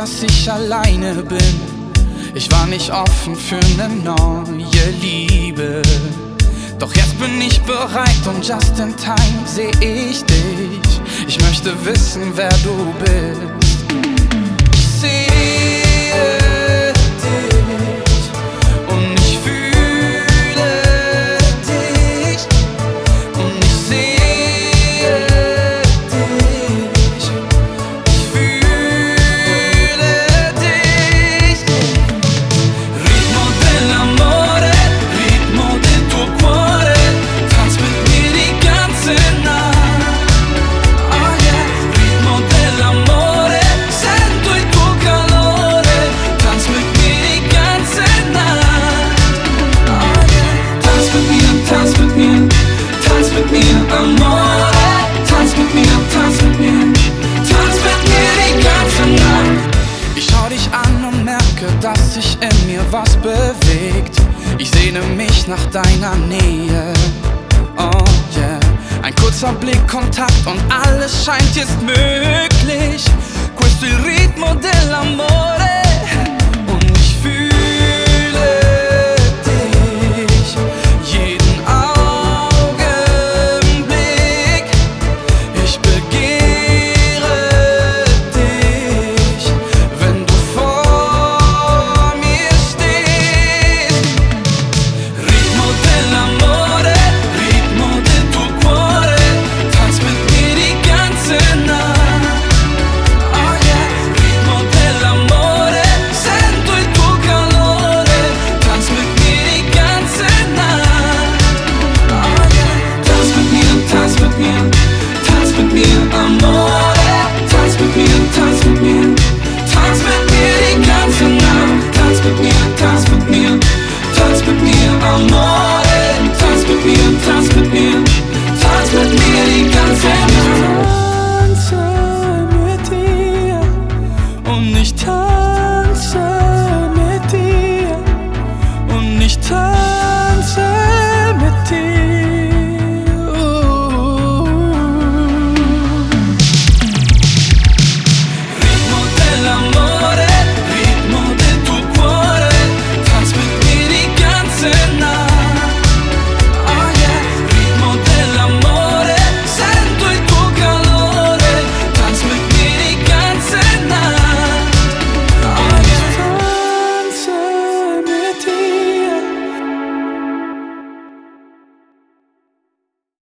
dass ich alleine bin. Ich war nicht offen für ne neue Liebe. Doch jetzt bin ich bereit und just in time seh ich dich. Ich möchte wissen, wer du bist. Ich sehe dich und ich fühle dich. Und ich sehe dich, ich fühle dich. Ritmo dell'amore, ritmo del tuo cuore, tanz mit mir die ganze Nacht. Oh yeah, ritmo dell'amore, sento il tuo calore, tanz mit mir die ganze Nacht. Oh yeah, tanz mit mir, tanz mit mir, tanz mit mir, amore. Tanz mit mir, tanz mit mir, tanz mit mir die ganze Nacht. Ich schau dich an und merke, dass sich in mir was bewegt. Ich sehne mich nach deiner Nähe. Oh yeah. Ein kurzer Blickkontakt und alles scheint jetzt möglich. Questo è il ritmo dell'amore.